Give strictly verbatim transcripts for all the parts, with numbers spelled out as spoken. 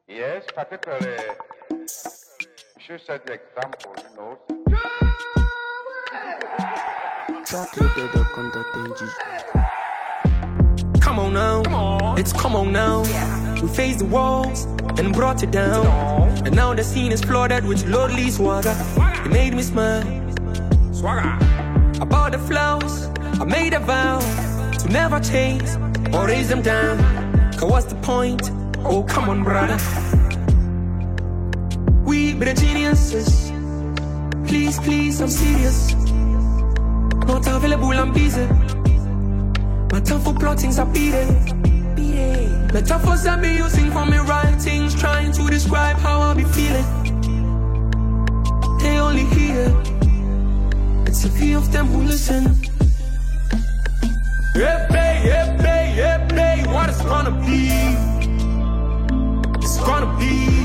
Yes, particularly, you should set the example, you know. Come on now, come on. It's come on now. Yeah. We faced the walls and brought it down. And now the scene is flooded with lordly swagger. It made me smile. Swagger. About the flows, I made a vow to never chase or raise them down. Cause what's the point? Oh, come on, brother. We be the geniuses. Please, please, I'm serious. Not available, I'm busy. My time for plottings are beating. Metaphors I be using for me writings, trying to describe how I be feeling. They only hear. It's a few of them who listen. Yeah, babe, yeah, babe, yeah, babe. What it's gonna be? It's gonna be.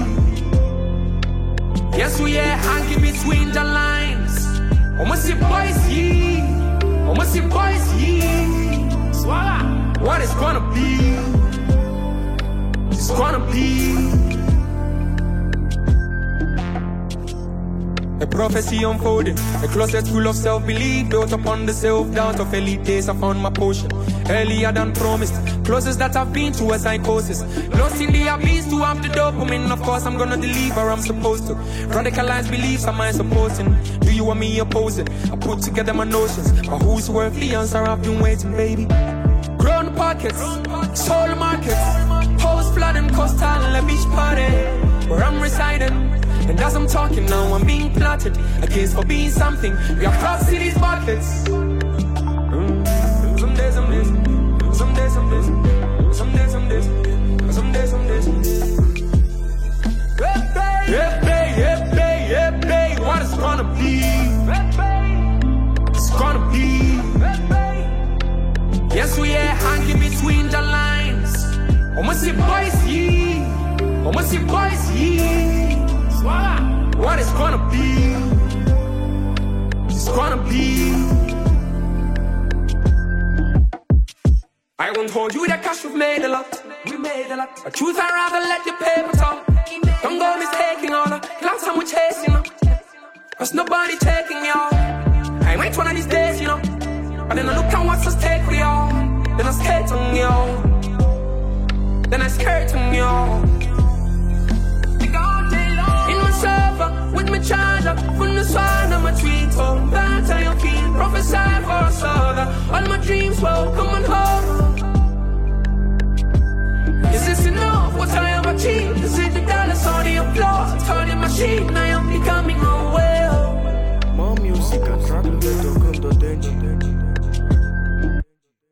Yes, we are hanging between the lines. Almost your boys, ye. Almost your boys, ye. Swallow. What it's gonna be? It's gonna be. A prophecy unfolding, a closet full of self-belief, built upon the self-doubt of elite days. I found my potion earlier than promised, closest that I've been to a psychosis. Lost in the abyss to have the dopamine. Of course I'm gonna deliver, I'm supposed to. Radicalized beliefs, am I supporting? Do you want me opposing? I put together my notions, but who's worth the answer? I've been waiting, baby. Grown pockets, soul markets, post flooding, coastal, a beach party, where I'm residing. And as I'm talking now, I'm being plotted against for being something. We are crossing these buckets. Mm. Some days, some days, some days, some days, some days, some days, some days, some days. Yeah, babe, yeah, babe, yeah, babe. What it's gonna be? It's gonna be. Yes, we are hanging between the lines. Almost your boys, ye. Almost your boys, ye. What it's gonna be? It's gonna be. I won't hold you that cash, we've made a lot. We made a lot. But truth, I'd rather let the paper talk. Don't go mistaking all the clouds I'm chasing up. Cause nobody taking y'all. I wait one of these days, you know. But then I look at what's at stake for y'all. Then I skate on y'all. Then I skirt on y'all. In my server, with my charger, from the sun of my tweet, oh, that's how you feel. Prophesy for us all, all my dreams will come on home. Is this enough? What I have achieved? Is it the dollars or the applause? Turning machine.